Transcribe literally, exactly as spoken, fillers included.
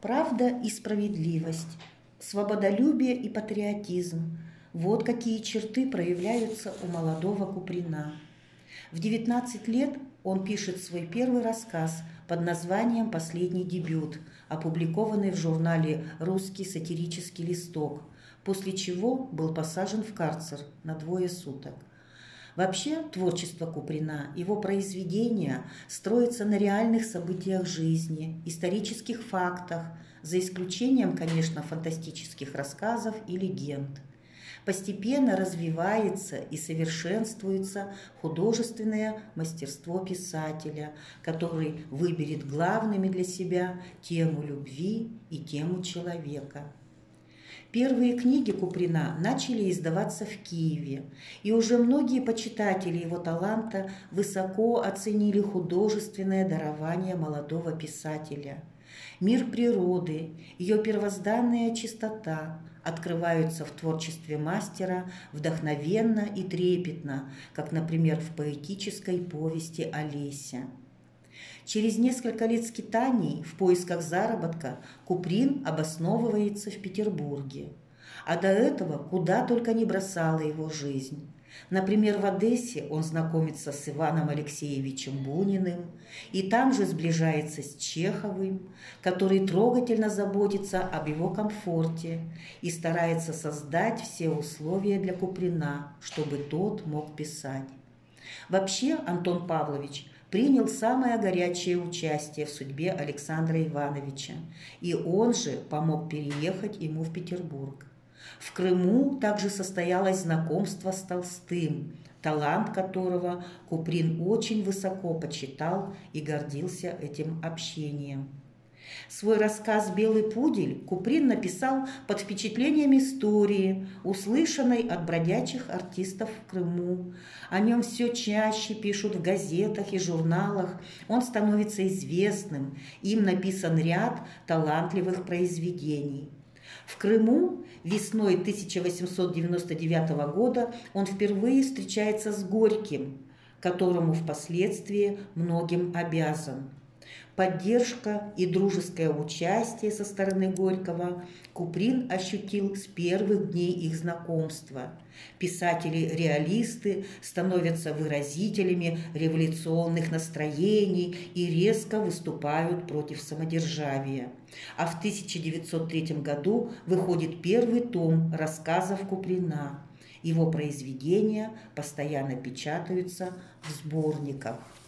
Правда и справедливость, свободолюбие и патриотизм – вот какие черты проявляются у молодого Куприна. В девятнадцать лет он пишет свой первый рассказ под названием «Последний дебют», опубликованный в журнале «Русский сатирический листок», после чего был посажен в карцер на двое суток. Вообще, творчество Куприна, его произведения строятся на реальных событиях жизни, исторических фактах, за исключением, конечно, фантастических рассказов и легенд. Постепенно развивается и совершенствуется художественное мастерство писателя, который выберет главными для себя тему любви и тему человека. Первые книги Куприна начали издаваться в Киеве, и уже многие почитатели его таланта высоко оценили художественное дарование молодого писателя. Мир природы, ее первозданная чистота открываются в творчестве мастера вдохновенно и трепетно, как, например, в поэтической повести «Олеся». Через несколько лет скитаний в поисках заработка Куприн обосновывается в Петербурге. А до этого куда только не бросала его жизнь. Например, в Одессе он знакомится с Иваном Алексеевичем Буниным и там же сближается с Чеховым, который трогательно заботится об его комфорте и старается создать все условия для Куприна, чтобы тот мог писать. Вообще Антон Павлович принял самое горячее участие в судьбе Александра Ивановича, и он же помог переехать ему в Петербург. В Крыму также состоялось знакомство с Толстым, талант которого Куприн очень высоко почитал и гордился этим общением. Свой рассказ «Белый пудель» Куприн написал под впечатлением истории, услышанной от бродячих артистов в Крыму. О нем все чаще пишут в газетах и журналах, он становится известным, им написан ряд талантливых произведений. В Крыму весной тысяча восемьсот девяносто девятого года он впервые встречается с Горьким, которому впоследствии многим обязан. Поддержка и дружеское участие со стороны Горького Куприн ощутил с первых дней их знакомства. Писатели-реалисты становятся выразителями революционных настроений и резко выступают против самодержавия. А в тысяча девятьсот третьем году выходит первый том рассказов Куприна. Его произведения постоянно печатаются в сборниках.